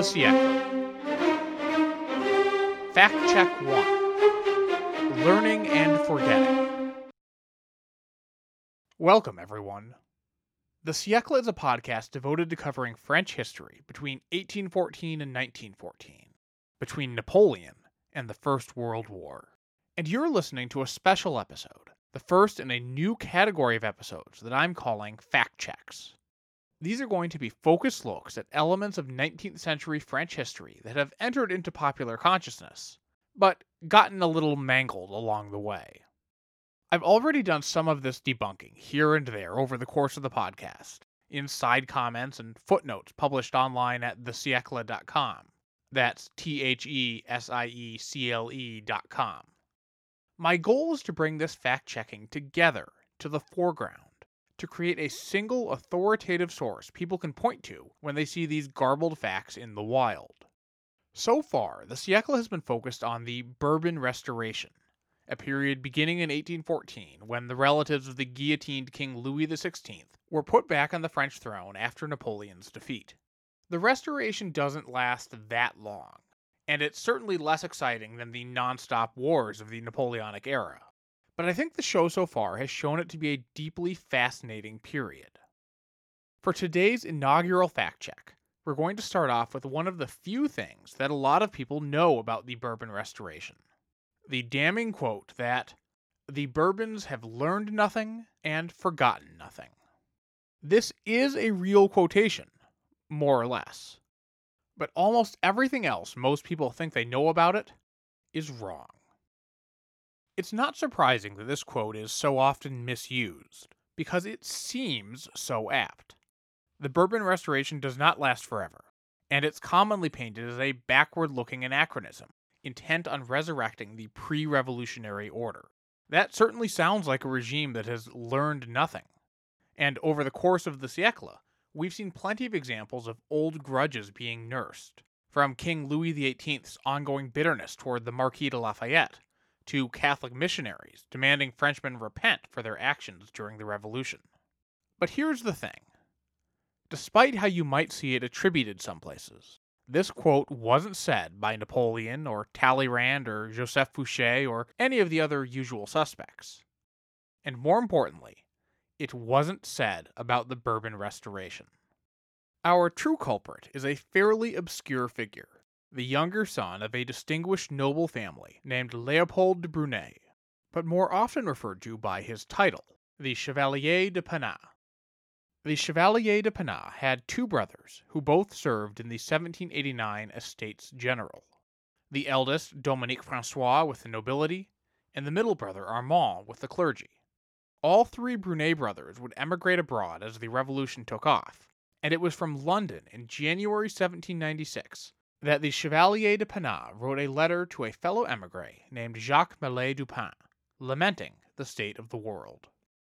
Siècle. Fact Check 1. Learning and Forgetting. Welcome, everyone. The Siècle is a podcast devoted to covering French history between 1814 and 1914, between Napoleon and the First World War. And you're listening to a special episode, the first in a new category of episodes that I'm calling Fact Checks. These are going to be focused looks at elements of 19th century French history that have entered into popular consciousness, but gotten a little mangled along the way. I've already done some of this debunking here and there over the course of the podcast, in side comments and footnotes published online at thesiecle.com. That's THESIECLE.com. My goal is to bring this fact-checking together to the foreground, to create a single authoritative source people can point to when they see these garbled facts in the wild. So far, the Siècle has been focused on the Bourbon Restoration, a period beginning in 1814 when the relatives of the guillotined King Louis XVI were put back on the French throne after Napoleon's defeat. The Restoration doesn't last that long, and it's certainly less exciting than the non-stop wars of the Napoleonic era. But I think the show so far has shown it to be a deeply fascinating period. For today's inaugural fact check, we're going to start off with one of the few things that a lot of people know about the Bourbon Restoration. The damning quote that, "The Bourbons have learned nothing and forgotten nothing." This is a real quotation, more or less. But almost everything else most people think they know about it is wrong. It's not surprising that this quote is so often misused, because it seems so apt. The Bourbon Restoration does not last forever, and it's commonly painted as a backward-looking anachronism, intent on resurrecting the pre-revolutionary order. That certainly sounds like a regime that has learned nothing. And over the course of the Siècle, we've seen plenty of examples of old grudges being nursed, from King Louis XVIII's ongoing bitterness toward the Marquis de Lafayette, to Catholic missionaries demanding Frenchmen repent for their actions during the Revolution. But here's the thing. Despite how you might see it attributed some places, this quote wasn't said by Napoleon or Talleyrand or Joseph Fouché or any of the other usual suspects. And more importantly, it wasn't said about the Bourbon Restoration. Our true culprit is a fairly obscure figure, the younger son of a distinguished noble family named Léopold de Brunet, but more often referred to by his title, the Chevalier de Panat. The Chevalier de Panat had two brothers who both served in the 1789 Estates General. The eldest, Dominique François, with the nobility, and the middle brother, Armand, with the clergy. All three Brunet brothers would emigrate abroad as the Revolution took off, and it was from London in January 1796 that the Chevalier de Panat wrote a letter to a fellow émigré named Jacques Mallet Dupin, lamenting the state of the world.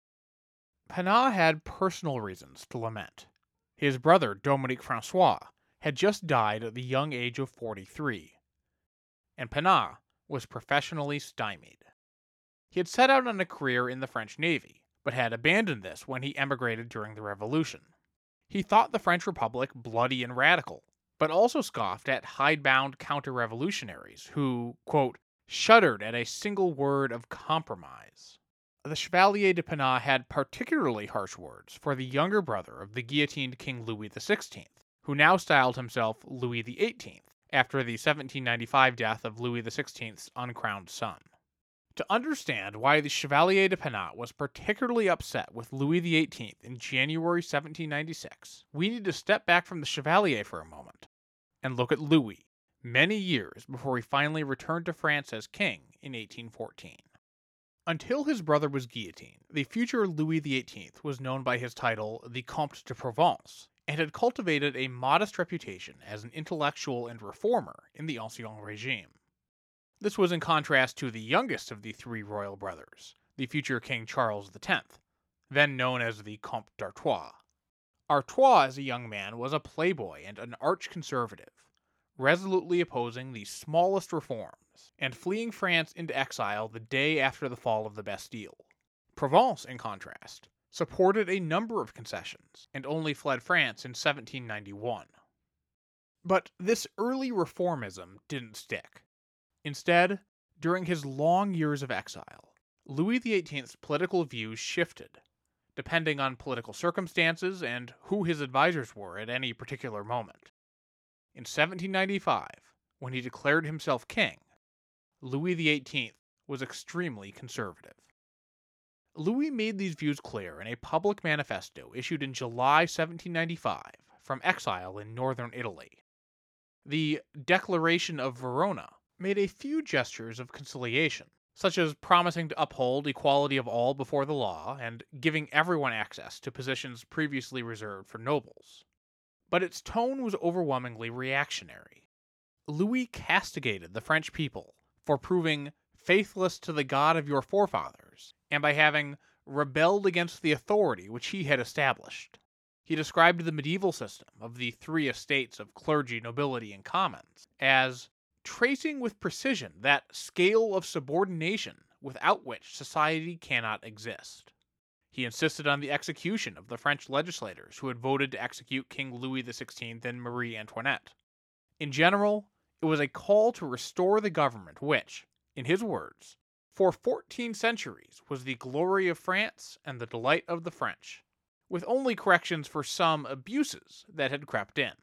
Panat had personal reasons to lament. His brother, Dominique François, had just died at the young age of 43, and Panat was professionally stymied. He had set out on a career in the French Navy, but had abandoned this when he emigrated during the Revolution. He thought the French Republic bloody and radical, but also scoffed at hidebound counter-revolutionaries who, quote, shuddered at a single word of compromise. The Chevalier de Panat had particularly harsh words for the younger brother of the guillotined King Louis XVI, who now styled himself Louis XVIII, after the 1795 death of Louis XVI's uncrowned son. To understand why the Chevalier de Panat was particularly upset with Louis XVIII in January 1796, we need to step back from the Chevalier for a moment and look at Louis, many years before he finally returned to France as king in 1814. Until his brother was guillotined, the future Louis XVIII was known by his title the Comte de Provence, and had cultivated a modest reputation as an intellectual and reformer in the Ancien Regime. This was in contrast to the youngest of the three royal brothers, the future King Charles X, then known as the Comte d'Artois. Artois, as a young man, was a playboy and an arch-conservative, resolutely opposing the smallest reforms, and fleeing France into exile the day after the fall of the Bastille. Provence, in contrast, supported a number of concessions, and only fled France in 1791. But this early reformism didn't stick. Instead, during his long years of exile, Louis XVIII's political views shifted, depending on political circumstances and who his advisors were at any particular moment. In 1795, when he declared himself king, Louis XVIII was extremely conservative. Louis made these views clear in a public manifesto issued in July 1795 from exile in northern Italy. The Declaration of Verona made a few gestures of conciliation, such as promising to uphold equality of all before the law and giving everyone access to positions previously reserved for nobles. But its tone was overwhelmingly reactionary. Louis castigated the French people for proving faithless to the God of your forefathers, and by having rebelled against the authority which he had established. He described the medieval system of the three estates of clergy, nobility, and commons as tracing with precision that scale of subordination without which society cannot exist. He insisted on the execution of the French legislators who had voted to execute King Louis XVI and Marie Antoinette. In general, it was a call to restore the government which, in his words, for 14 centuries was the glory of France and the delight of the French, with only corrections for some abuses that had crept in.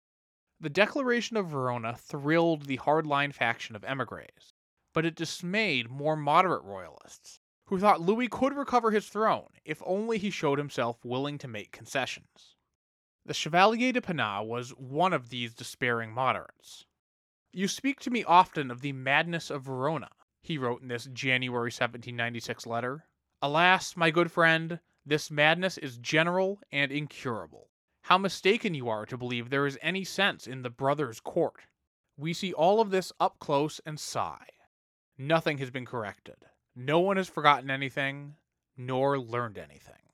The Declaration of Verona thrilled the hardline faction of émigrés, but it dismayed more moderate royalists, who thought Louis could recover his throne if only he showed himself willing to make concessions. The Chevalier de Panat was one of these despairing moderates. "You speak to me often of the madness of Verona," he wrote in this January 1796 letter. "Alas, my good friend, this madness is general and incurable. How mistaken you are to believe there is any sense in the brothers' court. We see all of this up close and sigh. Nothing has been corrected. No one has forgotten anything, nor learned anything."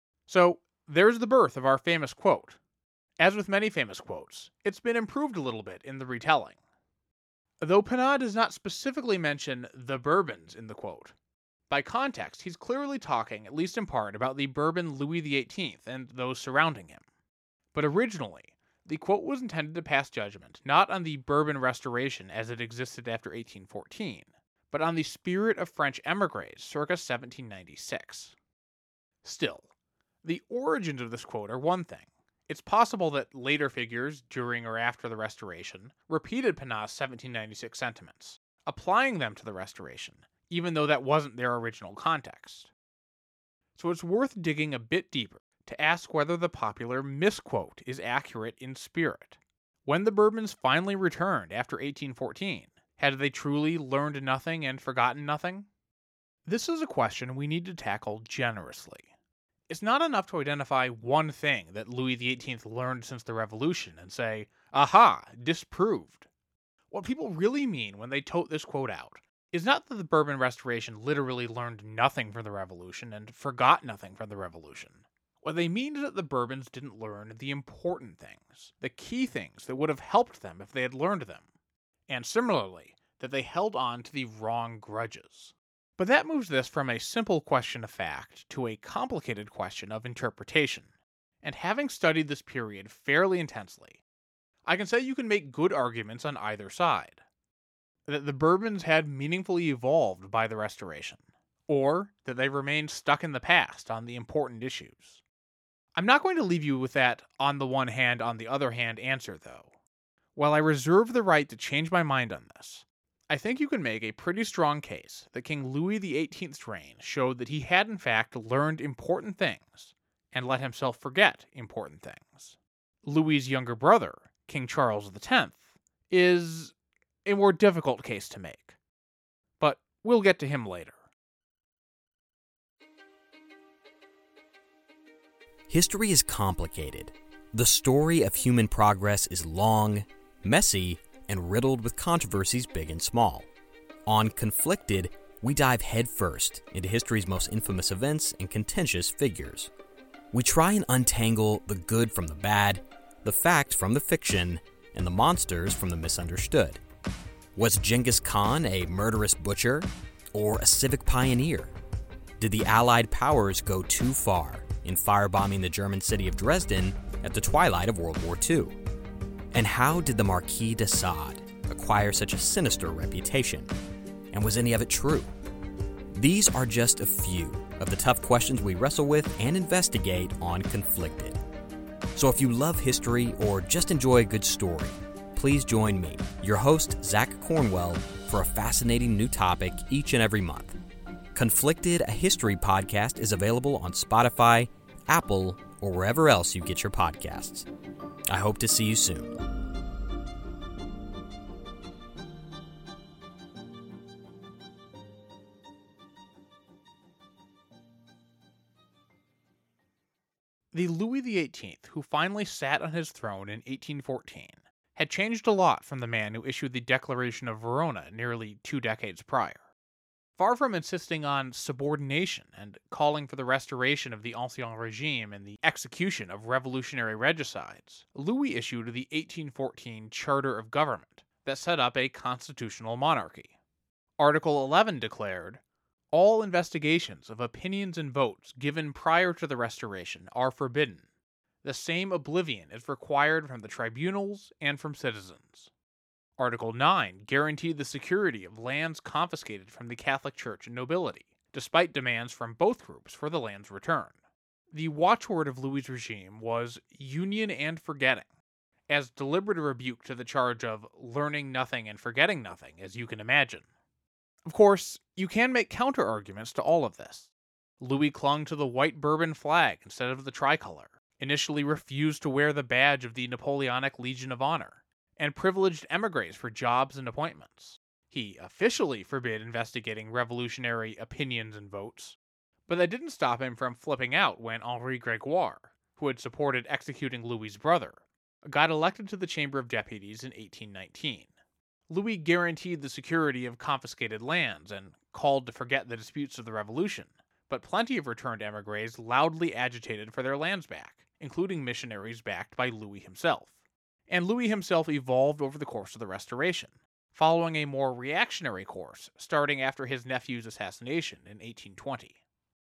So, there's the birth of our famous quote. As with many famous quotes, it's been improved a little bit in the retelling. Though Panat does not specifically mention the Bourbons in the quote, by context he's clearly talking, at least in part, about the Bourbon Louis XVIII and those surrounding him. But originally, the quote was intended to pass judgment not on the Bourbon Restoration as it existed after 1814, but on the spirit of French émigrés circa 1796. Still, the origins of this quote are one thing. It's possible that later figures, during or after the Restoration, repeated Panat's 1796 sentiments, applying them to the Restoration, even though that wasn't their original context. So it's worth digging a bit deeper to ask whether the popular misquote is accurate in spirit. When the Bourbons finally returned after 1814, had they truly learned nothing and forgotten nothing? This is a question we need to tackle generously. It's not enough to identify one thing that Louis XVIII learned since the Revolution and say, aha, disproved. What people really mean when they tote this quote out is not that the Bourbon Restoration literally learned nothing from the Revolution and forgot nothing from the Revolution. What they mean is that the Bourbons didn't learn the important things, the key things that would have helped them if they had learned them, and similarly, that they held on to the wrong grudges. But that moves this from a simple question of fact to a complicated question of interpretation. And having studied this period fairly intensely, I can say you can make good arguments on either side. That the Bourbons had meaningfully evolved by the Restoration, or that they remained stuck in the past on the important issues. I'm not going to leave you with that on the one hand, on the other hand answer, though. While I reserve the right to change my mind on this, I think you can make a pretty strong case that King Louis XVIII's reign showed that he had in fact learned important things and let himself forget important things. Louis's younger brother, King Charles X, is a more difficult case to make, but we'll get to him later. History is complicated. The story of human progress is long, messy, and riddled with controversies big and small. On Conflicted, we dive headfirst into history's most infamous events and contentious figures. We try and untangle the good from the bad, the fact from the fiction, and the monsters from the misunderstood. Was Genghis Khan a murderous butcher or a civic pioneer? Did the Allied powers go too far in firebombing the German city of Dresden at the twilight of World War II? And how did the Marquis de Sade acquire such a sinister reputation? And was any of it true? These are just a few of the tough questions we wrestle with and investigate on Conflicted. So if you love history or just enjoy a good story, please join me, your host, Zach Cornwell, for a fascinating new topic each and every month. Conflicted, a history podcast, is available on Spotify, Apple, or wherever else you get your podcasts. I hope to see you soon. The Louis XVIII, who finally sat on his throne in 1814, had changed a lot from the man who issued the Declaration of Verona nearly 2 decades prior. Far from insisting on subordination and calling for the restoration of the Ancien Regime and the execution of revolutionary regicides, Louis issued the 1814 Charter of Government that set up a constitutional monarchy. Article 11 declared, "All investigations of opinions and votes given prior to the Restoration are forbidden. The same oblivion is required from the tribunals and from citizens." Article 9 guaranteed the security of lands confiscated from the Catholic Church and nobility, despite demands from both groups for the land's return. The watchword of Louis's regime was union and forgetting, as deliberate a rebuke to the charge of learning nothing and forgetting nothing as you can imagine. Of course, you can make counter-arguments to all of this. Louis clung to the white Bourbon flag instead of the tricolor, initially refused to wear the badge of the Napoleonic Legion of Honor, and privileged émigrés for jobs and appointments. He officially forbid investigating revolutionary opinions and votes, but that didn't stop him from flipping out when Henri Grégoire, who had supported executing Louis's brother, got elected to the Chamber of Deputies in 1819. Louis guaranteed the security of confiscated lands and called to forget the disputes of the Revolution, but plenty of returned émigrés loudly agitated for their lands back, including missionaries backed by Louis himself. And Louis himself evolved over the course of the Restoration, following a more reactionary course starting after his nephew's assassination in 1820.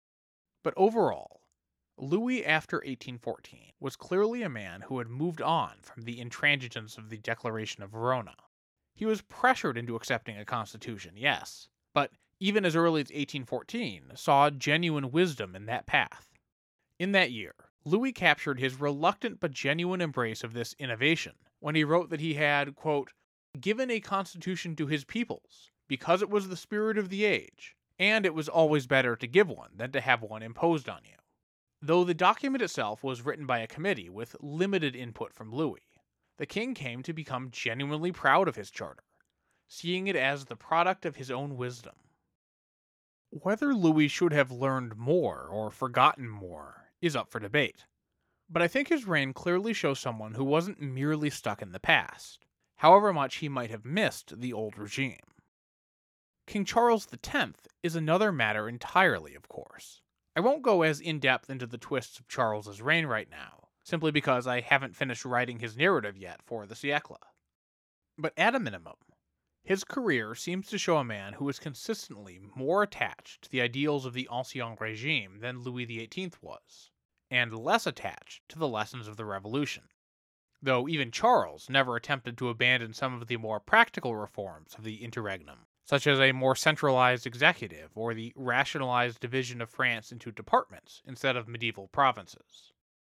But overall, Louis after 1814 was clearly a man who had moved on from the intransigence of the Declaration of Verona. He was pressured into accepting a constitution, yes, but even as early as 1814 saw genuine wisdom in that path. In that year, Louis captured his reluctant but genuine embrace of this innovation when he wrote that he had, quote, given a constitution to his peoples, because it was the spirit of the age, and it was always better to give one than to have one imposed on you. Though the document itself was written by a committee with limited input from Louis, the king came to become genuinely proud of his charter, seeing it as the product of his own wisdom. Whether Louis should have learned more or forgotten more is up for debate, but I think his reign clearly shows someone who wasn't merely stuck in the past, however much he might have missed the old regime. King Charles X is another matter entirely, of course. I won't go as in-depth into the twists of Charles's reign right now, simply because I haven't finished writing his narrative yet for the Siècle. But at a minimum, his career seems to show a man who was consistently more attached to the ideals of the Ancien Regime than Louis XVIII was, and less attached to the lessons of the Revolution. Though even Charles never attempted to abandon some of the more practical reforms of the interregnum, such as a more centralized executive or the rationalized division of France into departments instead of medieval provinces.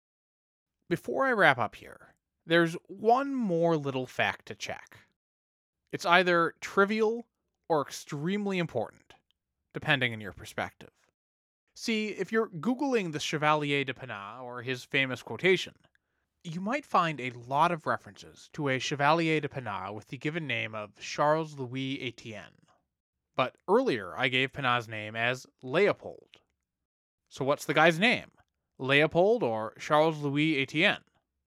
Before I wrap up here, there's one more little fact to check. It's either trivial or extremely important, depending on your perspective. See, if you're Googling the Chevalier de Panat or his famous quotation, you might find a lot of references to a Chevalier de Panat with the given name of Charles Louis Etienne. But earlier I gave Panat's name as Leopold. So what's the guy's name? Leopold or Charles Louis Etienne?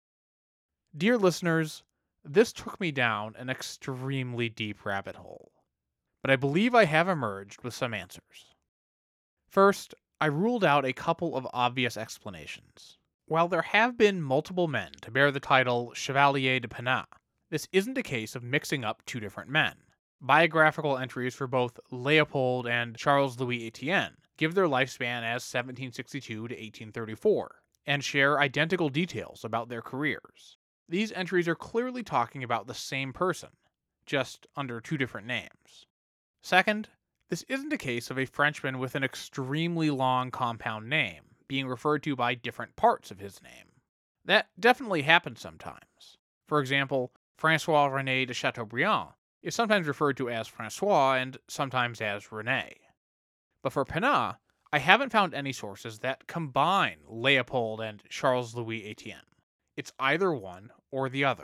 Dear listeners, this took me down an extremely deep rabbit hole, but I believe I have emerged with some answers. First, I ruled out a couple of obvious explanations. While there have been multiple men to bear the title Chevalier de Panat, this isn't a case of mixing up two different men. Biographical entries for both Leopold and Charles Louis Etienne give their lifespan as 1762 to 1834, and share identical details about their careers. these entries are clearly talking about the same person, just under 2 different names. Second, this isn't a case of a Frenchman with an extremely long compound name being referred to by different parts of his name. That definitely happens sometimes. For example, François René de Chateaubriand is sometimes referred to as François and sometimes as René. But for Pannat, I haven't found any sources that combine Leopold and Charles Louis Etienne. It's either one or the other.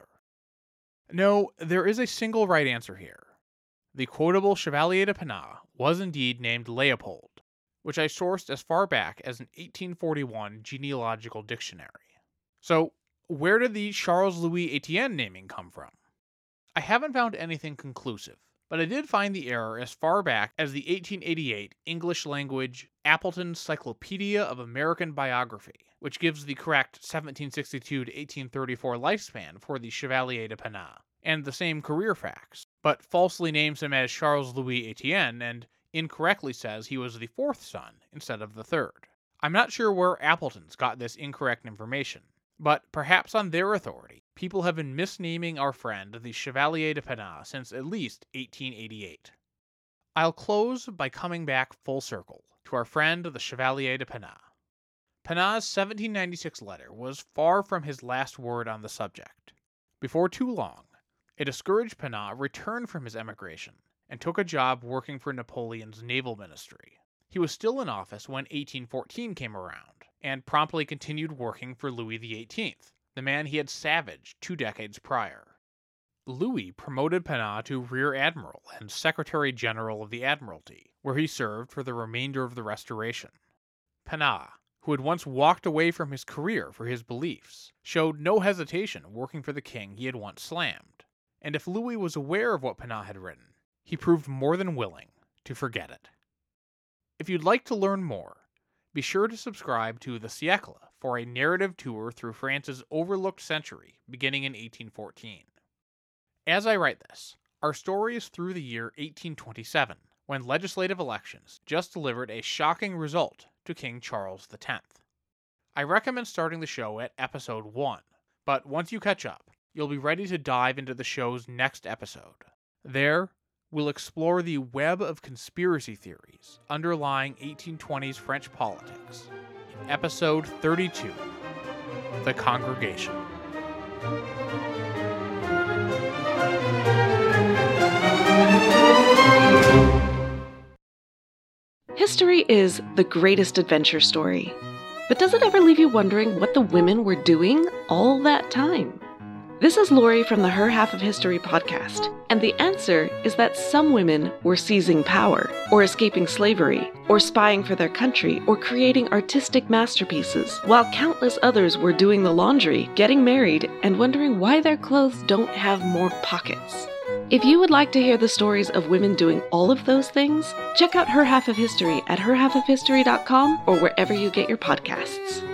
No, there is a single right answer here. The quotable Chevalier de Pannat was indeed named Leopold, which I sourced as far back as an 1841 genealogical dictionary. So, where did the Charles Louis Etienne naming come from? I haven't found anything conclusive, but I did find the error as far back as the 1888 English language Appleton's Cyclopedia of American Biography, which gives the correct 1762 to 1834 lifespan for the Chevalier de Pannat, and the same career facts, but falsely names him as Charles Louis Etienne and incorrectly says he was the 4th son instead of the 3rd. I'm not sure where Appleton's got this incorrect information, but perhaps on their authority, people have been misnaming our friend the Chevalier de Pannat since at least 1888. I'll close by coming back full circle to our friend the Chevalier de Pannat. Pannat's 1796 letter was far from his last word on the subject. Before too long, a discouraged Pannat returned from his emigration and took a job working for Napoleon's naval ministry. He was still in office when 1814 came around, and promptly continued working for Louis XVIII, the man he had savaged 2 decades prior. Louis promoted Pannat to Rear Admiral and Secretary General of the Admiralty, where he served for the remainder of the Restoration. Pannat, who had once walked away from his career for his beliefs, showed no hesitation working for the king he had once slammed, and if Louis was aware of what Pannat had written, he proved more than willing to forget it. If you'd like to learn more, be sure to subscribe to The Siècle for a narrative tour through France's overlooked century beginning in 1814. As I write this, our story is through the year 1827, when legislative elections just delivered a shocking result to King Charles X. I recommend starting the show at episode 1, but once you catch up, you'll be ready to dive into the show's next episode. There, we'll explore the web of conspiracy theories underlying 1820s French politics in episode 32, The Congregation. History is the greatest adventure story. But does it ever leave you wondering what the women were doing all that time? This is Lori from the Her Half of History podcast, and the answer is that some women were seizing power, or escaping slavery, or spying for their country, or creating artistic masterpieces, while countless others were doing the laundry, getting married, and wondering why their clothes don't have more pockets. If you would like to hear the stories of women doing all of those things, check out Her Half of History at herhalfofhistory.com or wherever you get your podcasts.